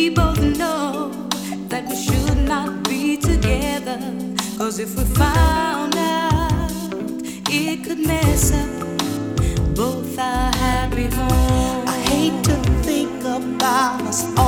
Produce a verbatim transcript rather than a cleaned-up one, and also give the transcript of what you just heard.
both know that we should not be together. Cause if we found out, it could mess up both our happy homes. I hate to think about us all